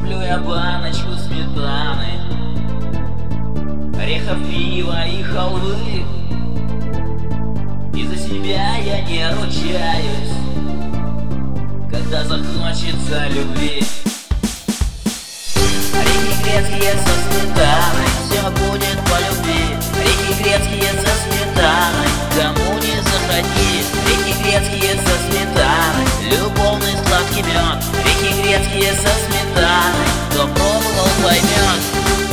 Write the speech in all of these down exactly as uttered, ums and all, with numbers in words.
Куплю я баночку сметаны, орехов, пива и халвы, и за себя я не ручаюсь, когда захочется любви. Орехи грецкие со сметаной, все будет по любви. Орехи грецкие со сметаной, кому не заходи. Орехи грецкие со сметаной, любовный сладкий мед. Орехи грецкие со сметаной, кто пробовал, поймет.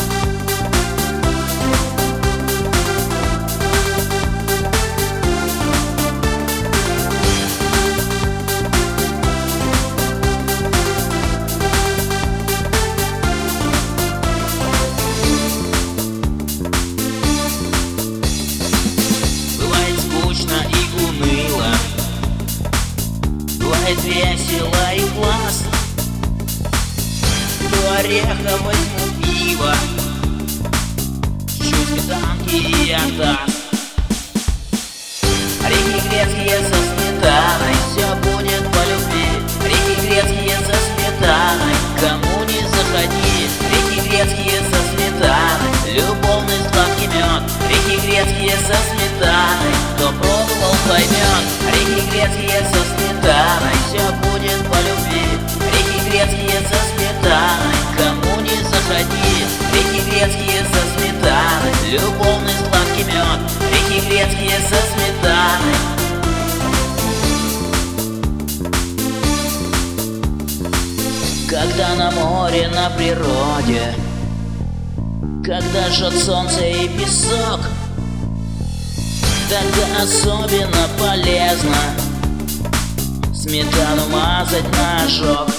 И уныло, бывает весело и классно. До ореха возьму пиво, чуть сметанки и отдаст. Орехи грецкие со сметаной, все будет по любви. Орехи грецкие со сметаной, кому не заходи. Орехи грецкие со сметаной, любовный сладкий мед. Орехи грецкие со сметаной, кто пробовал, поймет. Орехи грецкие со сметаной, все будет по любви. Орехи грецкие со сметаной, кому не заходи. Орехи грецкие со сметаной, любовный сладкий мед. Орехи грецкие со сметаной. Когда на море, на природе, когда жжет солнце и песок, тогда особенно полезно сметану мазать на ожог.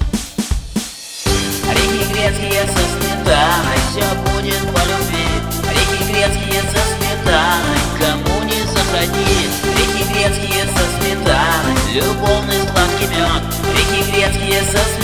Орехи грецкие со сметаной, все будет по любви. Орехи грецкие со сметаной, кому не заходи. Орехи грецкие со сметаной, любовный сладкий мед. Орехи грецкие со сметаной,